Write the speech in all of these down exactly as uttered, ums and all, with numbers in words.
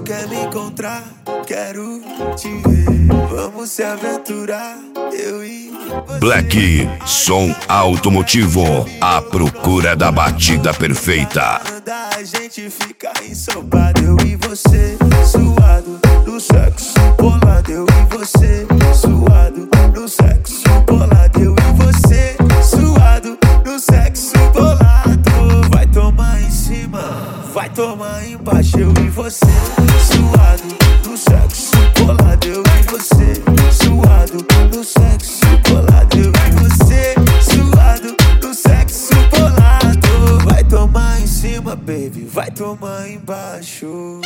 quer me encontrar, quero te ver. Vamos se aventurar, eu e você. Black, som automotivo, à procura da batida perfeita. A gente fica ensopado, eu e você, suado no sexo bolado, eu e você, suado no sexo bolado, eu e você, suado no sexo bolado. Vai tomar em cima, vai tomar embaixo, eu e você, suado no sexo bolado, eu e você, suado no sexo bolado, eu e você, suado no sexo bolado. Vai tomar em cima, baby, vai tomar embaixo.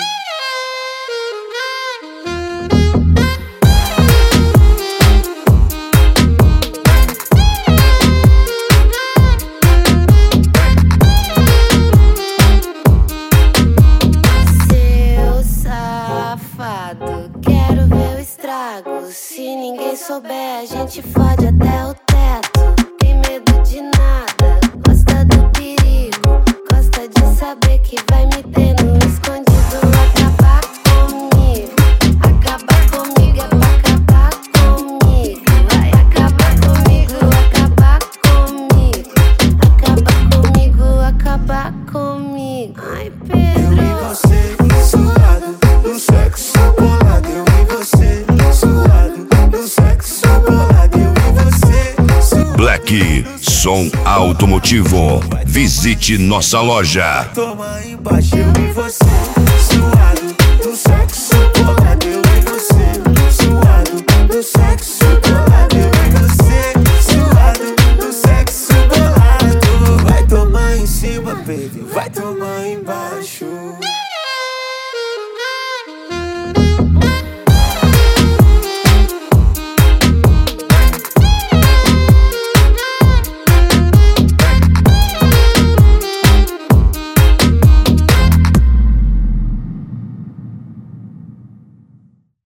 Quero ver o estrago. Se ninguém souber, a gente fode até o teto. Tem medo de nada, gosta do perigo, gosta de saber que vai me ter no escondido. Acabar comigo, acabar comigo é pra acabar comigo. Vai acabar comigo, acabar comigo, acabar comigo, acabar comigo. Ai, Pedro, eu e você, suado no sexo bolado, eu e você, suado no sexo bolado, eu e você, suado. Black, som automotivo. Visite nossa loja. Toma embaixo, eu e você, suado no sexo.